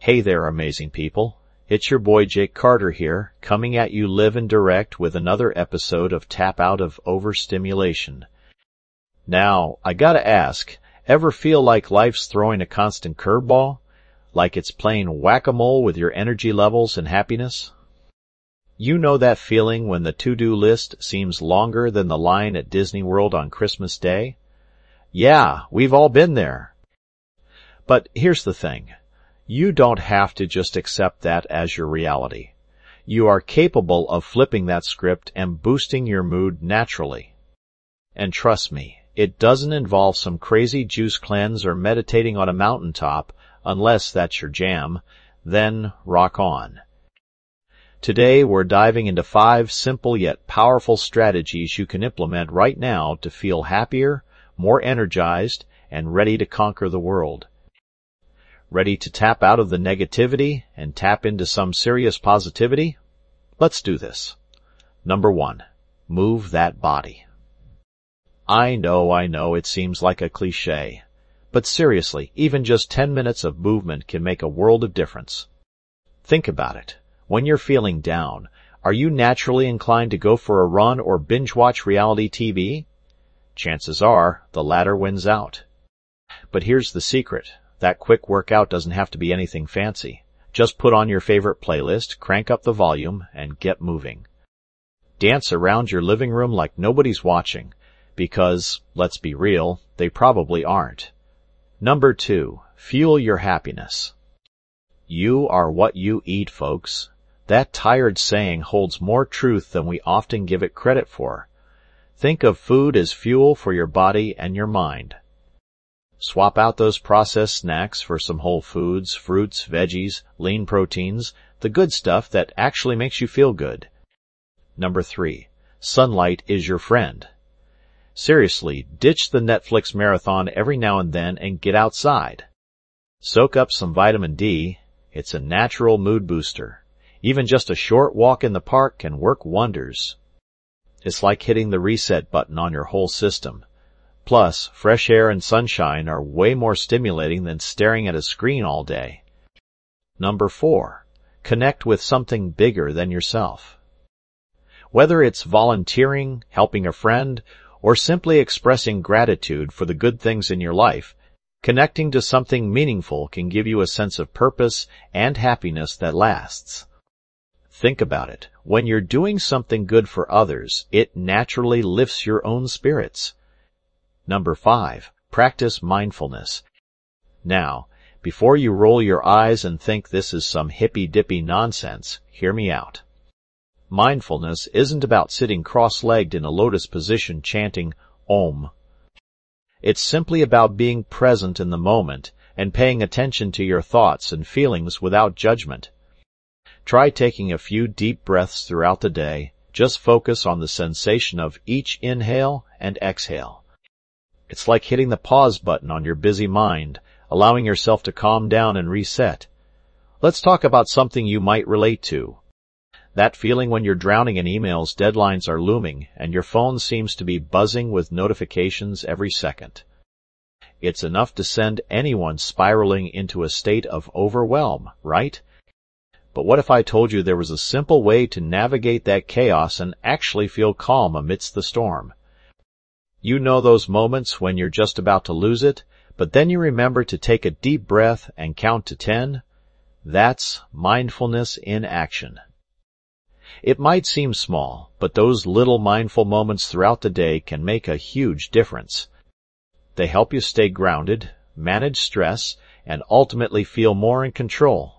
Hey there, amazing people. It's your boy Jake Carter here, coming at you live and direct with another episode of Tap Out of Overstimulation. Now, I gotta ask, ever feel like life's throwing a constant curveball? Like it's playing whack-a-mole with your energy levels and happiness? You know that feeling when the to-do list seems longer than the line at Disney World on Christmas Day? Yeah, we've all been there. But here's the thing. You don't have to just accept that as your reality. You are capable of flipping that script and boosting your mood naturally. And trust me, it doesn't involve some crazy juice cleanse or meditating on a mountaintop, unless that's your jam. Then rock on. Today we're diving into 5 simple yet powerful strategies you can implement right now to feel happier, more energized, and ready to conquer the world. Ready to tap out of the negativity and tap into some serious positivity? Let's do this. Number 1. Move that body. I know, it seems like a cliché. But seriously, even just 10 minutes of movement can make a world of difference. Think about it. When you're feeling down, are you naturally inclined to go for a run or binge-watch reality TV? Chances are, the latter wins out. But here's the secret. That quick workout doesn't have to be anything fancy. Just put on your favorite playlist, crank up the volume, and get moving. Dance around your living room like nobody's watching, because, let's be real, they probably aren't. Number 2. Fuel your happiness. You are what you eat, folks. That tired saying holds more truth than we often give it credit for. Think of food as fuel for your body and your mind. Swap out those processed snacks for some whole foods, fruits, veggies, lean proteins, the good stuff that actually makes you feel good. Number 3. Sunlight is your friend. Seriously, ditch the Netflix marathon every now and then and get outside. Soak up some vitamin D. It's a natural mood booster. Even just a short walk in the park can work wonders. It's like hitting the reset button on your whole system. Plus, fresh air and sunshine are way more stimulating than staring at a screen all day. Number 4. Connect with something bigger than yourself. Whether it's volunteering, helping a friend, or simply expressing gratitude for the good things in your life, connecting to something meaningful can give you a sense of purpose and happiness that lasts. Think about it. When you're doing something good for others, it naturally lifts your own spirits. Number 5. Practice mindfulness. Now, before you roll your eyes and think this is some hippy-dippy nonsense, hear me out. Mindfulness isn't about sitting cross-legged in a lotus position chanting Om. It's simply about being present in the moment and paying attention to your thoughts and feelings without judgment. Try taking a few deep breaths throughout the day. Just focus on the sensation of each inhale and exhale. It's like hitting the pause button on your busy mind, allowing yourself to calm down and reset. Let's talk about something you might relate to. That feeling when you're drowning in emails, deadlines are looming, and your phone seems to be buzzing with notifications every second. It's enough to send anyone spiraling into a state of overwhelm, right? But what if I told you there was a simple way to navigate that chaos and actually feel calm amidst the storm? You know those moments when you're just about to lose it, but then you remember to take a deep breath and count to 10? That's mindfulness in action. It might seem small, but those little mindful moments throughout the day can make a huge difference. They help you stay grounded, manage stress, and ultimately feel more in control.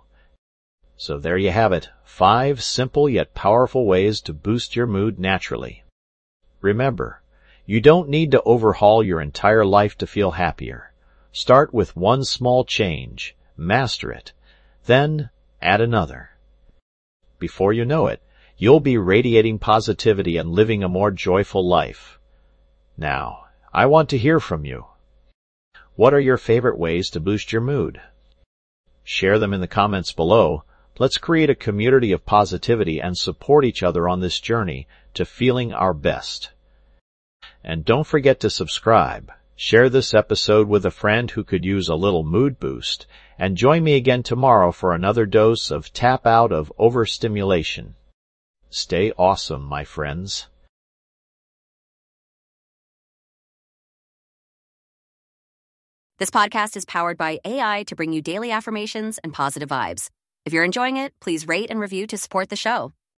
So there you have it, 5 simple yet powerful ways to boost your mood naturally. Remember, you don't need to overhaul your entire life to feel happier. Start with one small change, master it, then add another. Before you know it, you'll be radiating positivity and living a more joyful life. Now, I want to hear from you. What are your favorite ways to boost your mood? Share them in the comments below. Let's create a community of positivity and support each other on this journey to feeling our best. And don't forget to subscribe. Share this episode with a friend who could use a little mood boost, and join me again tomorrow for another dose of Tap Out of Overstimulation. Stay awesome, my friends. This podcast is powered by AI to bring you daily affirmations and positive vibes. If you're enjoying it, please rate and review to support the show.